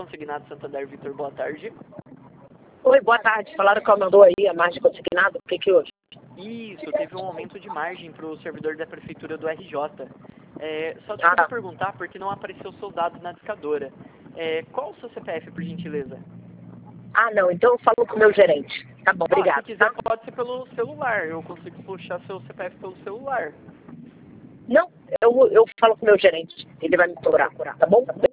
Consignado Santander, Vitor, boa tarde. Oi, boa tarde. Falaram que aumentou aí a margem consignada, por que hoje? Isso, teve um aumento de margem para o servidor da Prefeitura do RJ. Só deixa eu perguntar, porque não apareceu seus dados na discadora. Qual o seu CPF, por gentileza? Ah, não, então eu falo com o meu gerente. Tá bom, obrigado. Se quiser, pode ser pelo celular. Eu consigo puxar seu CPF pelo celular. Não, eu falo com o meu gerente. Ele vai me procurar, tá bom?